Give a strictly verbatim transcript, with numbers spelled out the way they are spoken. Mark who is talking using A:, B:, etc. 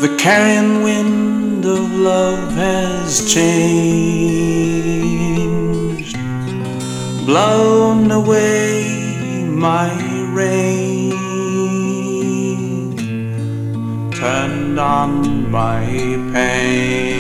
A: The carrion wind of love has changed, blown away my rain, turned on my pain.